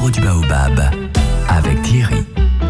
l'ombre du baobab avec Thierry.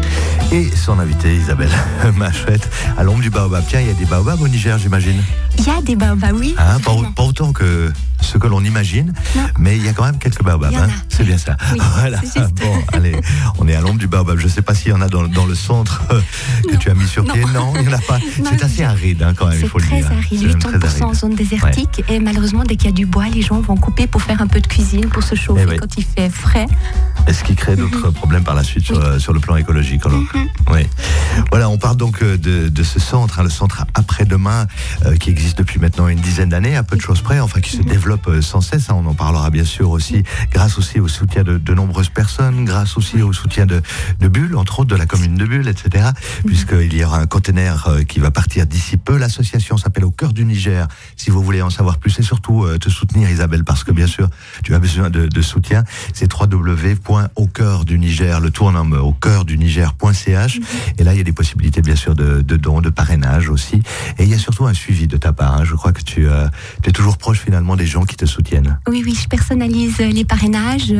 Et son invitée Isabelle Machette à l'ombre du baobab. Tiens, il y a des baobabs au Niger, j'imagine. Il y a des baobabs, oui. Pas autant que ce que l'on imagine, non. Mais il y a quand même quelques baobabs. C'est bien ça. Oui, voilà. c'est juste. Bon, allez, on est à l'ombre du baobab. Je ne sais pas s'il y en a dans le centre que tu as mis sur pied. Non, il n'y en a pas. C'est assez aride quand même, il faut le dire. C'est très aride, 80% en zone désertique. Ouais. Et malheureusement, dès qu'il y a du bois, les gens vont couper pour faire un peu de cuisine, pour se chauffer quand il fait frais. Est-ce qui crée d'autres problèmes par la suite sur le plan écologique alors. Oui. Voilà, on parle donc de ce centre, le centre Après-Demain, qui existe depuis maintenant une dizaine d'années, à peu de choses près, enfin qui se développe sans cesse. On en parlera bien sûr aussi, grâce aussi au soutien de nombreuses personnes, grâce aussi au soutien de Bulle, entre autres de la commune de Bulle, etc. Puisqu'il y aura un container qui va partir d'ici peu. L'association s'appelle Au Cœur du Niger. Si vous voulez en savoir plus et surtout te soutenir, Isabelle, parce que bien sûr tu as besoin de soutien, c'est www.aucoeurduniger, le tout en homme, aucoeurduniger.ch. Et là, il y a des possibilités, bien sûr, de dons, de parrainage aussi. Et il y a surtout un suivi de ta part. Je crois que tu es toujours proche, finalement, des gens qui te soutiennent. Oui, je personnalise les parrainages.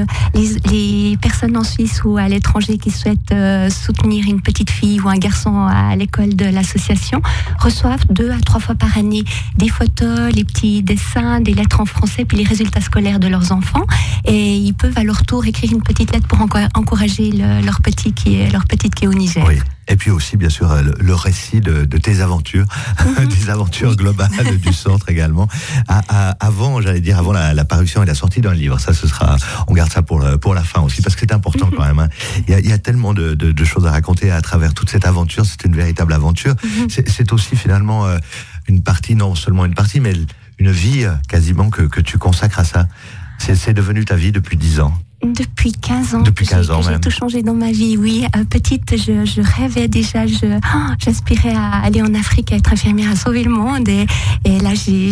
Les personnes en Suisse ou à l'étranger qui souhaitent soutenir une petite fille ou un garçon à l'école de l'association reçoivent 2 à 3 fois par année des photos, les petits dessins, des lettres en français, puis les résultats scolaires de leurs enfants. Et ils peuvent à leur tour écrire une petite lettre pour encourager leur petite qui est au Niger. Oui. Et puis aussi, bien sûr, le récit de tes aventures, des aventures globales du centre également. Avant la parution et la sortie d'un livre. Ça, on garde ça pour la fin aussi, parce que c'est important quand même. Il y a tellement de choses à raconter à travers toute cette aventure. C'est une véritable aventure. C'est aussi finalement une partie, non seulement une partie, mais une vie quasiment que tu consacres à ça. C'est devenu ta vie depuis 10 ans. Depuis 15 ans. Depuis 15 ans même. J'ai tout changé dans ma vie, oui. Petite, je rêvais déjà, j'aspirais à aller en Afrique, à être infirmière, à sauver le monde. Et là,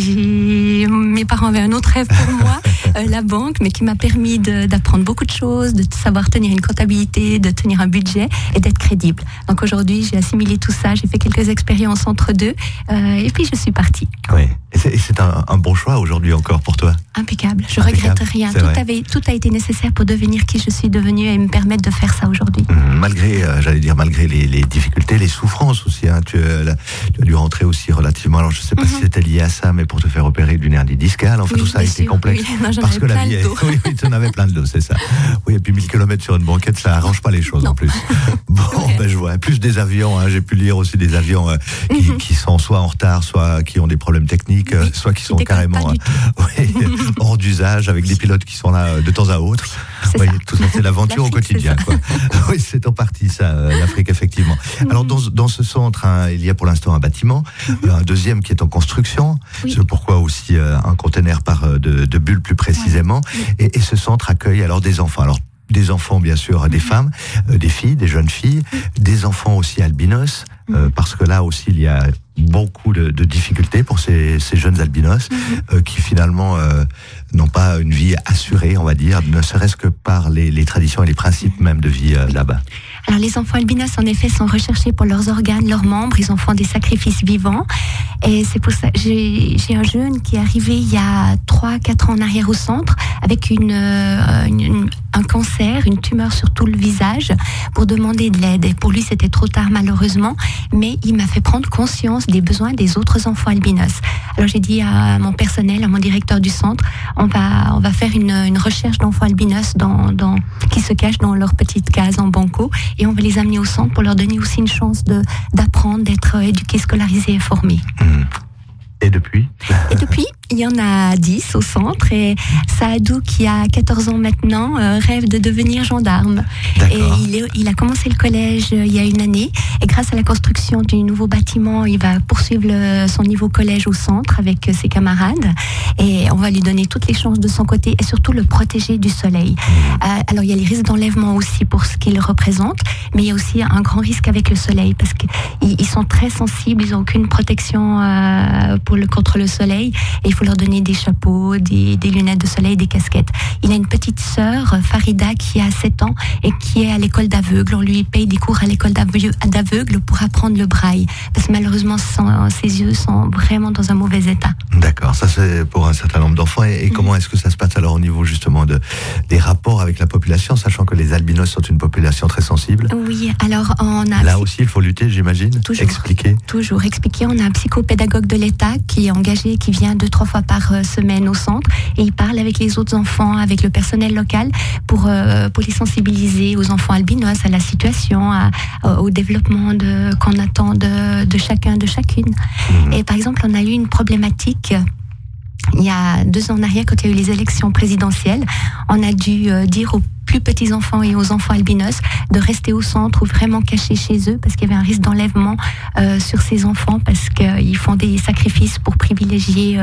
mes parents avaient un autre rêve pour moi, la banque, mais qui m'a permis d'apprendre beaucoup de choses, de savoir tenir une comptabilité, de tenir un budget et d'être crédible. Donc aujourd'hui, j'ai assimilé tout ça, j'ai fait quelques expériences entre deux, et puis je suis partie. Oui. Et c'est un bon choix aujourd'hui encore pour toi. Impeccable. Je regrette rien. Tout a été nécessaire pour devenir qui je suis devenue et me permettre de faire ça aujourd'hui. Malgré les difficultés, les souffrances aussi. Tu as dû rentrer aussi relativement. Alors je ne sais pas si c'était lié à ça, mais pour te faire opérer d'une hernie discale. Enfin, tout ça a été complexe. Oui, non, parce que la vie oui, tu en avais plein de dos, c'est ça. Oui, et puis 1000 km sur une banquette, ça arrange pas les choses en plus. Bon, je vois. Plus des avions. J'ai pu lire aussi des avions qui sont soit en retard, soit qui ont des problèmes techniques, soit qui sont carrément hors d'usage, avec des pilotes qui sont là de temps à autre. Tout ça, c'est l'aventure au quotidien. Oui, c'est en partie ça, l'Afrique, effectivement. Alors, dans ce centre, il y a pour l'instant un bâtiment, un deuxième qui est en construction. C'est pourquoi aussi un container de Bulle plus précisément. Et ce centre accueille alors des enfants. Alors, des enfants, bien sûr, des femmes, des filles, des jeunes filles, des enfants aussi albinos, parce que là aussi, il y a beaucoup de difficultés pour ces jeunes albinos qui finalement n'ont pas une vie assurée, on va dire, ne serait-ce que par les traditions et les principes même de vie là-bas. Alors les enfants albinos en effet sont recherchés pour leurs organes, leurs membres, ils en font des sacrifices vivants et c'est pour ça j'ai un jeune qui est arrivé il y a 3-4 ans en arrière au centre avec un cancer, une tumeur sur tout le visage pour demander de l'aide et pour lui c'était trop tard malheureusement, mais il m'a fait prendre conscience des besoins des autres enfants albinos. Alors j'ai dit à mon personnel, à mon directeur du centre, on va faire une recherche d'enfants albinos qui se cachent dans leur petite case en banco et on va les amener au centre pour leur donner aussi une chance d'apprendre, d'être éduqués, scolarisés et formés. Et depuis, il y en a 10 au centre et Saadou, qui a 14 ans maintenant, rêve de devenir gendarme. D'accord. Et il a commencé le collège il y a une année et grâce à la construction du nouveau bâtiment, il va poursuivre son niveau collège au centre avec ses camarades et on va lui donner toutes les chances de son côté et surtout le protéger du soleil. Alors il y a les risques d'enlèvement aussi pour ce qu'il représente, mais il y a aussi un grand risque avec le soleil parce qu'ils sont très sensibles, ils n'ont aucune protection contre le soleil et il faut leur donner des chapeaux, des lunettes de soleil, des casquettes. Il a une petite sœur, Farida, qui a 7 ans et qui est à l'école d'aveugles. On lui paye des cours à l'école d'aveugles pour apprendre le braille. Parce que malheureusement, ses yeux sont vraiment dans un mauvais état. D'accord, ça c'est pour un certain nombre d'enfants. Et comment est-ce que ça se passe alors au niveau justement des rapports avec la population, sachant que les albinos sont une population très sensible? Oui, alors on a... Là aussi, il faut lutter, j'imagine. Toujours. Expliquer. Toujours expliquer. On a un psychopédagogue de l'État qui est engagé, qui vient 2-3 fois par semaine au centre et il parle avec les autres enfants, avec le personnel local pour les sensibiliser aux enfants albinos, à la situation, au développement qu'on attend de chacun, de chacune. Et par exemple, on a eu une problématique il y a 2 ans en arrière, quand il y a eu les élections présidentielles. On a dû dire aux plus petits enfants et aux enfants albinos de rester au centre ou vraiment cachés chez eux parce qu'il y avait un risque d'enlèvement sur ces enfants parce qu'ils font des sacrifices pour privilégier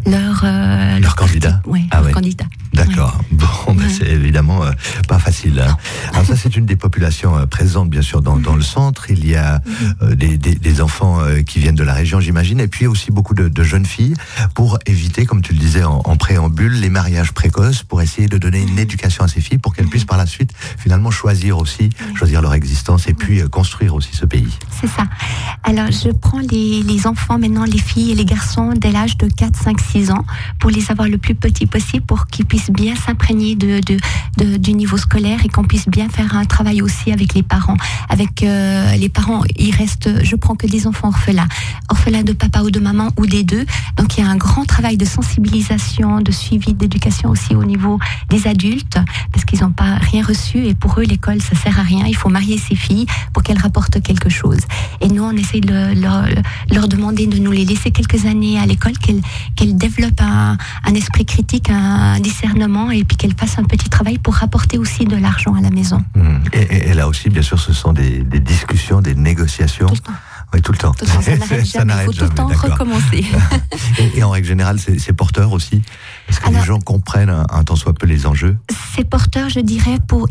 leur candidat. Oui, leur candidat. D'accord. Ouais. Bon, ben c'est évidemment pas facile. Hein. Alors ça, c'est une des populations présentes, bien sûr, dans le centre. Il y a des enfants qui viennent de la région, j'imagine, et puis aussi beaucoup de jeunes filles pour éviter, comme tu le disais en préambule, les mariages précoces, pour essayer de donner une éducation à ces filles pour qu'elles puissent par la suite finalement choisir leur existence et puis construire aussi ce pays. C'est ça. Alors je prends les enfants maintenant, les filles et les garçons dès l'âge de 4, 5, 6 ans pour les avoir le plus petit possible pour qu'ils puissent bien s'imprégner du niveau scolaire et qu'on puisse bien faire un travail aussi avec les parents. Avec les parents, je prends que des enfants orphelins de papa ou de maman ou des deux. Donc il y a un grand travail de sensibilisation, de suivi, d'éducation aussi au niveau des adultes parce qu'ils n'ont pas rien reçu et pour eux l'école ça sert à rien. Il faut marier ces filles pour qu'elles rapportent quelque chose. Et nous on essaie de leur demander de nous les laisser quelques années à l'école, qu'elles développent un esprit critique, un discernement et puis qu'elles fassent un petit travail pour rapporter aussi de l'argent à la maison. Et là aussi bien sûr ce sont des discussions, des négociations. Tout le temps. Oui, tout le temps. Ça n'arrête jamais. Il faut tout le temps recommencer. Et en règle générale, c'est porteur aussi. Est-ce que les gens comprennent un tant soit peu les enjeux? C'est porteur, je dirais, pour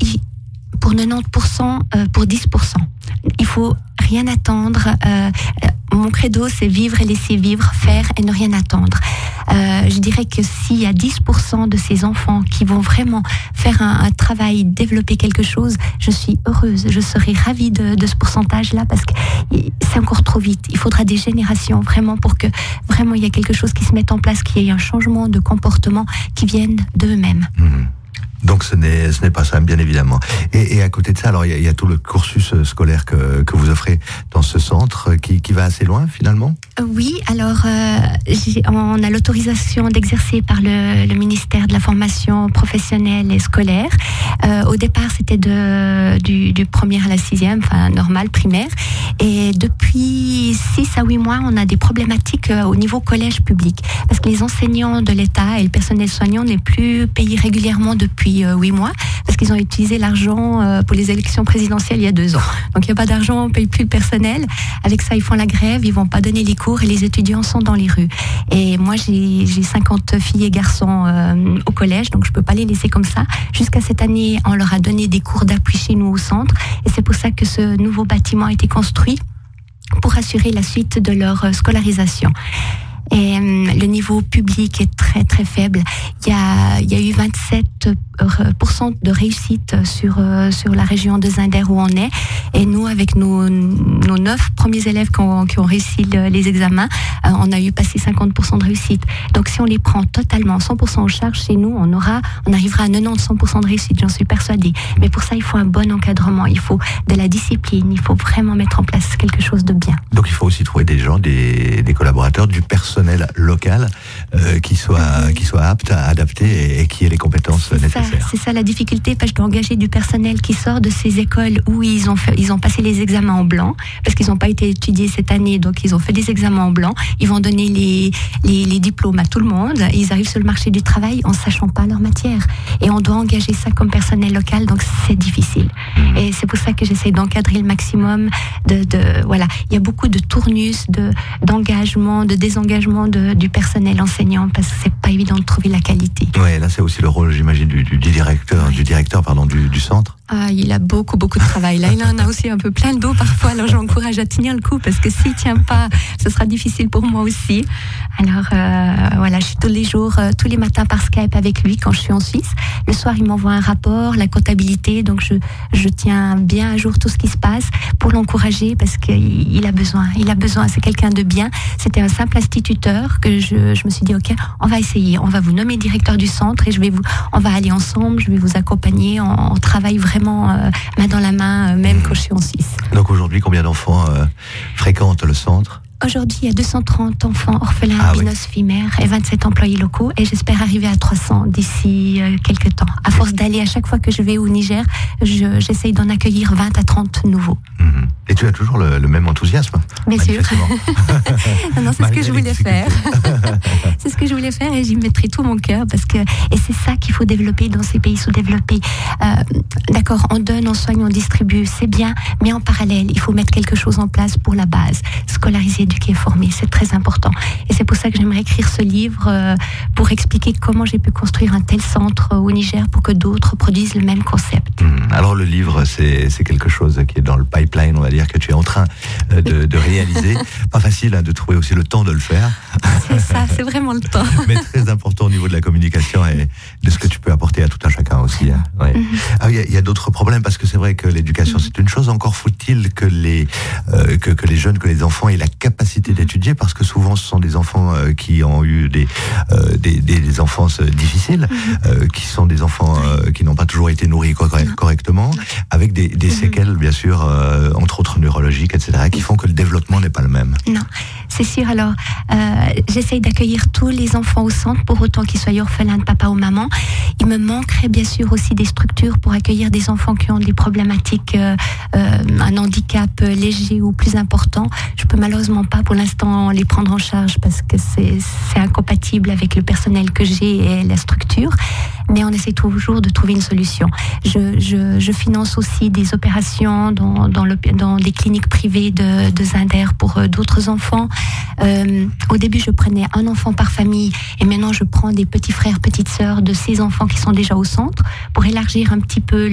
90%, pour 10%. Il faut rien attendre. Mon credo, c'est vivre et laisser vivre, faire et ne rien attendre. Je dirais que s'il y a 10% de ces enfants qui vont vraiment faire un travail, développer quelque chose, je suis heureuse. Je serai ravie de ce pourcentage-là parce que c'est encore trop vite. Il faudra des générations vraiment pour que vraiment il y ait quelque chose qui se mette en place, qu'il y ait un changement de comportement qui vienne d'eux-mêmes. Donc ce n'est pas simple, bien évidemment. Et à côté de ça, alors il y a tout le cursus scolaire que vous offrez dans ce centre qui va assez loin finalement. Oui, alors on a l'autorisation d'exercer par le ministère de la formation professionnelle et scolaire. Au départ, c'était du premier à la 6e, enfin normal, primaire. Et depuis 6 à 8 mois, on a des problématiques au niveau collège public. Parce que les enseignants de l'État et le personnel soignant n'est plus payé régulièrement depuis 8 mois, parce qu'ils ont utilisé l'argent pour les élections présidentielles il y a 2 ans. Donc il n'y a pas d'argent, on ne paye plus le personnel. Avec ça, ils font la grève, ils ne vont pas donner les cours et les étudiants sont dans les rues. Et moi, j'ai 50 filles et garçons au collège, donc je ne peux pas les laisser comme ça. Jusqu'à cette année, on leur a donné des cours d'appui chez nous au centre. Et c'est pour ça que ce nouveau bâtiment a été construit pour assurer la suite de leur scolarisation. Et le niveau public est très très faible. Il y a eu 27% de réussite sur la région de Zinder où on est. Et nous, avec nos 9 premiers élèves qui ont réussi les examens, on a eu passé 50% de réussite. Donc si on les prend totalement 100% en charge chez nous, on arrivera à 90-100% de réussite, j'en suis persuadée. Mais pour ça, il faut un bon encadrement, il faut de la discipline, il faut vraiment mettre en place quelque chose de bien. Donc il faut aussi trouver des gens, des collaborateurs, du personnel local qui soit apte à adapter et qui ait les compétences nécessaires. C'est ça la difficulté, parce que je dois engager du personnel qui sort de ces écoles où ils ont passé les examens en blanc, parce qu'ils n'ont pas été étudiés cette année, donc ils ont fait des examens en blanc. Ils vont donner les diplômes à tout le monde. Ils arrivent sur le marché du travail en sachant pas leur matière. Et on doit engager ça comme personnel local, donc c'est difficile. Et c'est pour ça que j'essaie d'encadrer le maximum. Voilà, il y a beaucoup de tournus, d'engagement, de désengagement du personnel enseignant, parce que c'est pas évident de trouver la qualité. Ouais, là c'est aussi le rôle, j'imagine, du directeur du centre. Ah, il a beaucoup de travail. Là, il en a aussi un peu plein le dos parfois. Alors, j'encourage à tenir le coup parce que s'il tient pas, ce sera difficile pour moi aussi. Alors, voilà, je suis tous les jours, tous les matins par Skype avec lui quand je suis en Suisse. Le soir, il m'envoie un rapport, la comptabilité. Donc, je tiens bien à jour tout ce qui se passe pour l'encourager parce qu'il a besoin. Il a besoin. C'est quelqu'un de bien. C'était un simple instituteur que je me suis dit, OK, on va essayer. On va vous nommer directeur du centre et on va aller ensemble. Je vais vous accompagner. On travaille vraiment main dans la main, même quand je suis en Suisse. Donc aujourd'hui, combien d'enfants fréquentent le centre ? Aujourd'hui, il y a 230 enfants orphelins, albinos, filles-mères et 27 employés locaux. Et j'espère arriver à 300 d'ici quelques temps. À force d'aller à chaque fois que je vais au Niger, j'essaye d'en accueillir 20 à 30 nouveaux. Et tu as toujours le même enthousiasme. Bien sûr. Non, c'est ce que je voulais faire. C'est ce que je voulais faire et j'y mettrai tout mon cœur et c'est ça qu'il faut développer dans ces pays sous-développés. D'accord, on donne, on soigne, on distribue, c'est bien, mais en parallèle, il faut mettre quelque chose en place pour la base. Scolariser, éduquer, former, c'est très important. Et c'est pour ça que j'aimerais écrire ce livre pour expliquer comment j'ai pu construire un tel centre au Niger pour que d'autres produisent le même concept. Alors le livre, c'est quelque chose qui est dans le pipeline, on va dire, que tu es en train de réaliser. Pas facile de trouver aussi le temps de le faire. C'est ça, c'est vraiment le temps. Mais très important au niveau de la communication et de ce que tu peux apporter à tout un chacun aussi. Ouais. Il y a d'autres problèmes parce que c'est vrai que l'éducation c'est une chose. Encore faut-il que les jeunes, que les enfants aient la capacité d'étudier, parce que souvent ce sont des enfants qui ont eu des enfances difficiles, qui sont des enfants qui n'ont pas toujours été nourris correctement, avec des séquelles bien sûr, entre autres neurologiques, etc., qui font que le développement n'est pas le même. Non, c'est sûr. Alors, j'essaye d'accueillir tous les enfants au centre, pour autant qu'ils soient orphelins de papa ou maman. Il me manquerait bien sûr aussi des structures pour accueillir des enfants qui ont des problématiques, un handicap léger ou plus important. Je peux malheureusement pas pour l'instant les prendre en charge parce que c'est incompatible avec le personnel que j'ai et la structure. Mais on essaie toujours de trouver une solution. Je finance aussi des opérations dans des cliniques privées de Zinder pour d'autres enfants. Au début, je prenais un enfant par famille et maintenant je prends des petits frères, petites sœurs de ces enfants qui sont déjà au centre pour élargir un petit peu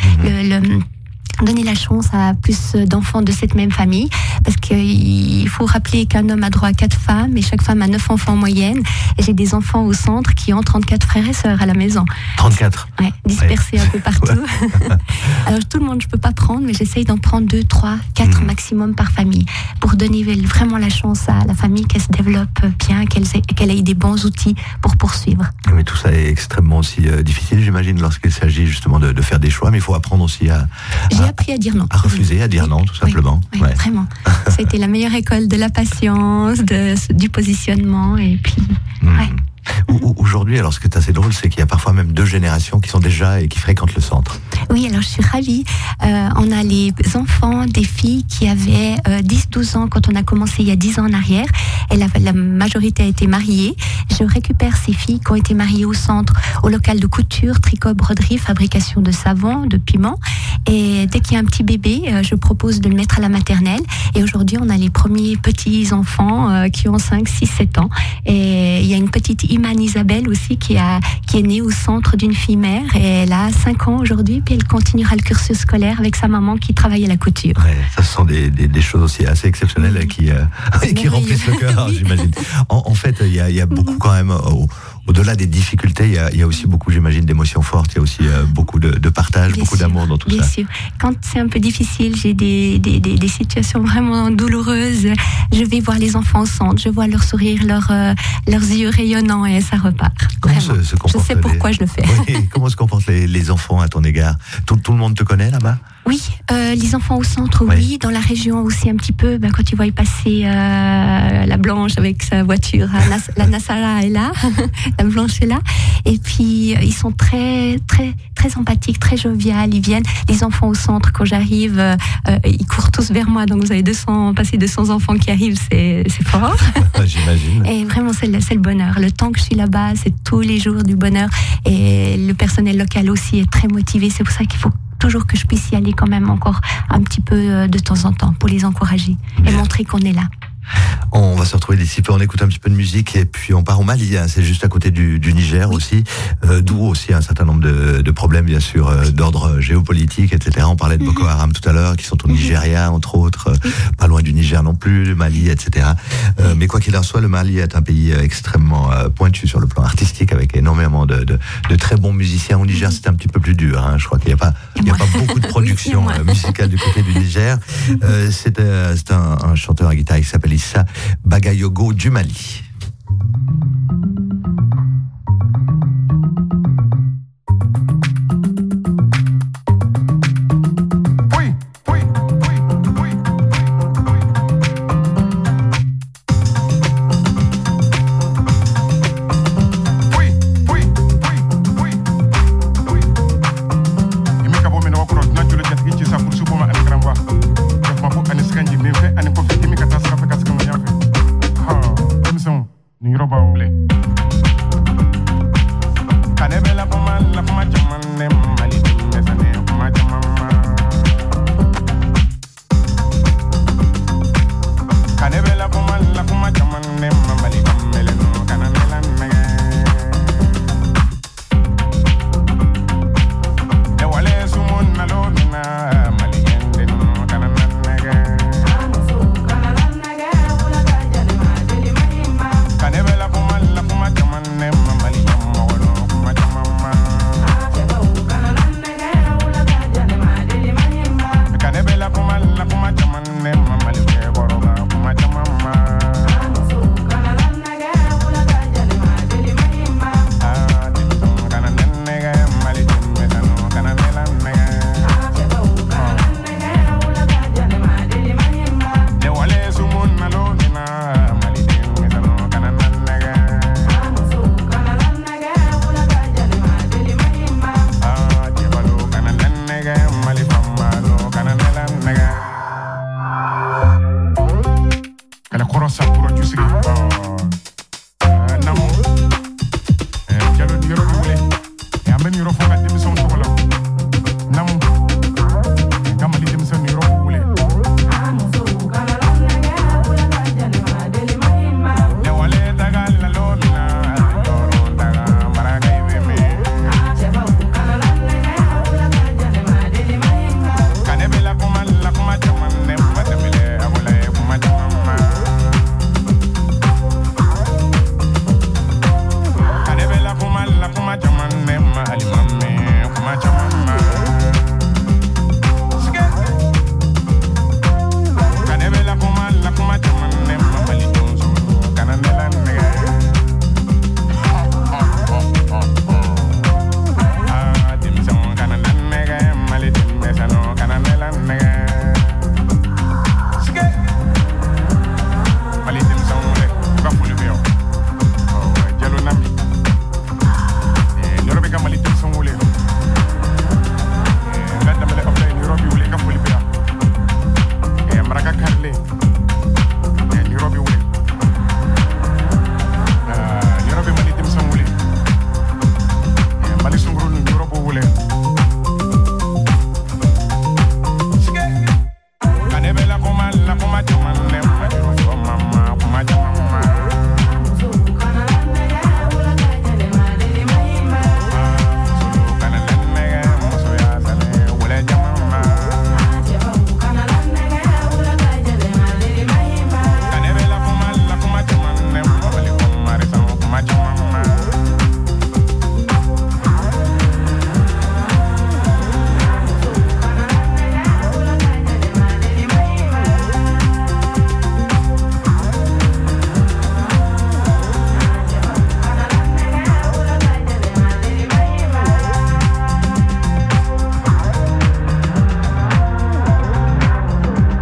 donner la chance à plus d'enfants de cette même famille, parce qu'il faut rappeler qu'un homme a droit à 4 femmes et chaque femme a 9 enfants en moyenne, et j'ai des enfants au centre qui ont 34 frères et sœurs à la maison. 34 ? Ouais, dispersés un peu partout. Alors tout le monde je peux pas prendre, mais j'essaye d'en prendre 2, 3, 4 maximum par famille, pour donner vraiment la chance à la famille qu'elle se développe bien, qu'elle ait des bons outils pour poursuivre. Mais tout ça est extrêmement aussi difficile, j'imagine, lorsqu'il s'agit justement de faire des choix, mais il faut apprendre aussi J'ai appris à dire non. À refuser, à dire non, tout simplement. Oui, vraiment. Ça a été la meilleure école de la patience, du positionnement, et puis... Aujourd'hui, alors ce qui est assez drôle, c'est qu'il y a parfois même 2 générations qui sont déjà et qui fréquentent le centre. Oui, alors je suis ravie. On a les enfants des filles qui avaient 10-12 ans quand on a commencé il y a 10 ans en arrière. Et la majorité a été mariée. Je récupère ces filles qui ont été mariées au centre, au local de couture, tricot, broderie, fabrication de savon, de piment. Et dès qu'il y a un petit bébé, je propose de le mettre à la maternelle. Et aujourd'hui, on a les premiers petits-enfants qui ont 5, 6, 7 ans. Et il y a une petite Iman Isabelle aussi qui est née au centre d'une fille-mère. Et elle a 5 ans aujourd'hui, puis elle continuera le cursus scolaire avec sa maman qui travaille à la couture. Ouais, ça, ce sont des choses aussi assez exceptionnelles qui remplissent le cœur, oui. J'imagine. En fait, il y a beaucoup quand même... Au-delà des difficultés, il y a aussi beaucoup, j'imagine, d'émotions fortes. Il y a aussi beaucoup de partage, bien beaucoup sûr, d'amour dans tout bien ça. Bien sûr. Quand c'est un peu difficile, j'ai des situations vraiment douloureuses. Je vais voir les enfants au centre, je vois leur sourire, leurs yeux rayonnants et ça repart. Comment se comportent je sais pourquoi je le fais. Oui, comment se comportent les enfants à ton égard ? Tout le monde te connaît là-bas ? Oui, les enfants au centre, oui. Dans la région aussi un petit peu. Quand tu vois passer la Blanche avec sa voiture, la Nassara est là, la Blanche est là. Et puis ils sont très très très empathiques, très joviales. Ils viennent. Les enfants au centre, quand j'arrive, ils courent tous vers moi. Donc vous avez passer 200 enfants qui arrivent, c'est fort. J'imagine. Et vraiment c'est le bonheur. Le temps que je suis là-bas, c'est tous les jours du bonheur. Et le personnel local aussi est très motivé. C'est pour ça qu'il faut toujours que je puisse y aller quand même encore un petit peu de temps en temps pour les encourager et montrer qu'on est là. On va se retrouver d'ici peu, on écoute un petit peu de musique et puis on part au Mali, hein, c'est juste à côté du Niger aussi, d'où aussi un certain nombre de problèmes bien sûr d'ordre géopolitique, etc. On parlait de Boko Haram tout à l'heure, qui sont au Nigeria entre autres, pas loin du Niger non plus, du Mali, etc. Mais quoi qu'il en soit, le Mali est un pays extrêmement pointu sur le plan artistique, avec énormément de très bons musiciens. Au Niger, c'est un petit peu plus dur, hein. Je crois qu'il n'y a pas beaucoup de production musicale du côté du Niger. C'est un chanteur à guitare qui s'appelle Issa Bagayogo du Mali.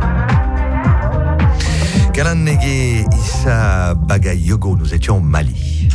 Kalan Nege, Issa Bagayogo, nous étions au Mali.